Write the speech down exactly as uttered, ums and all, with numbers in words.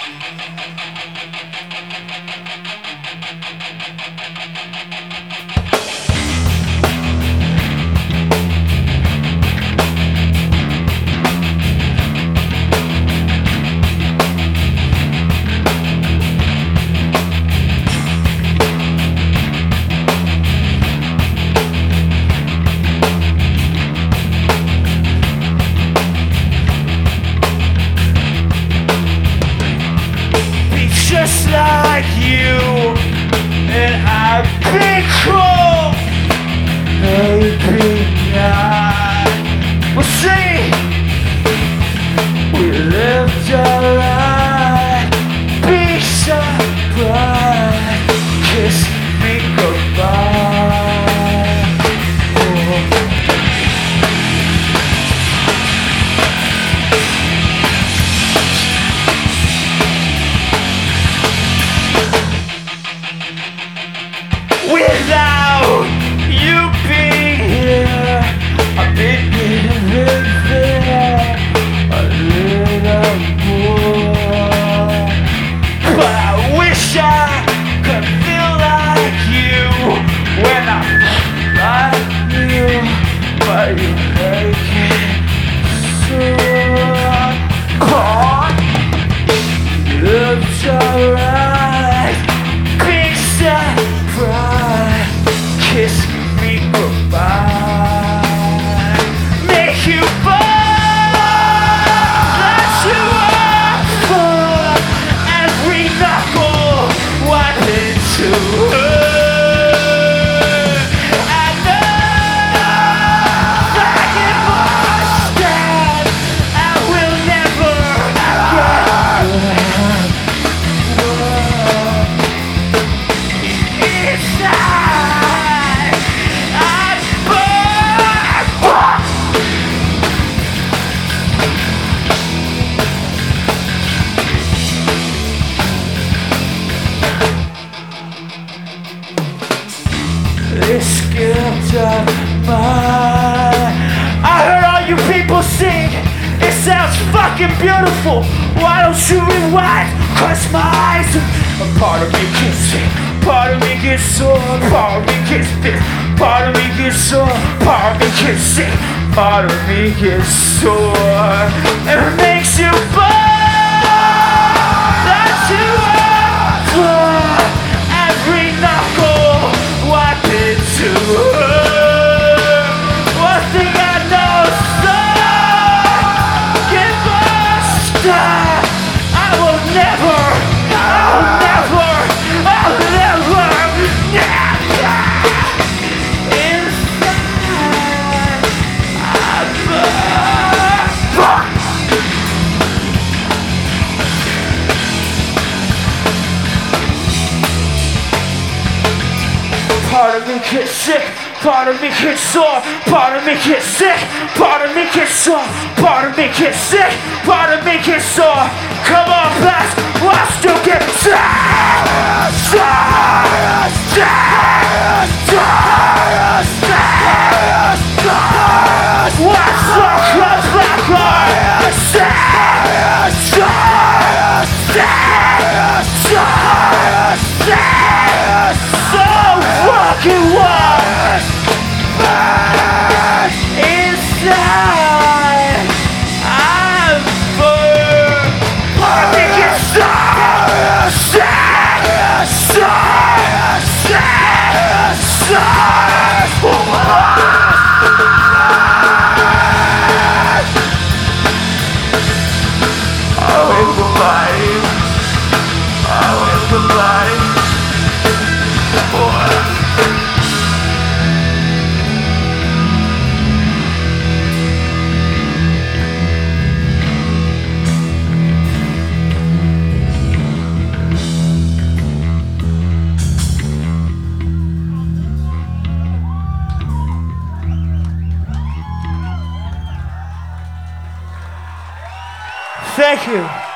Just like you, and I've been cold, maybe not. We'll see. We lived our life, be surprised, kiss me goodbye. Oh. Without you being here, I've been living there a little more. But I wish I could feel like you when I'm like you, but you make it so hard. Looks alright, big surprise. Kiss me goodbye. Make you fall, let you off for every knuckle wipe into her. I know that it must stand, I will never get it's not. This guilt of mine, I heard all you people sing, it sounds fucking beautiful. Why don't you rewind? Cause my eyes, a part of me gets sick, part of me gets sore, part of me gets bit, part of me gets sore, part of me gets sick, part of me gets sore. And it makes you fall, that you are for every knuckle wipe into her. One thing I know, son, give us time. I will never, I'll never, I'll never, never. Inside, I burn. Part of me gets sick, part of me gets sore, part of me gets sick, part of me gets sore, part of me gets sick, part of me gets sore. Come on, blast, watch you get tired, tired, tired, tired, tired, tired. Watch the club back on, tired, tired, tired, tired, tired. So fucking what? Burn inside. I'm burned. I think it's sad, sad, sad, sad, sad. I will goodbye. I will goodbye. Thank you.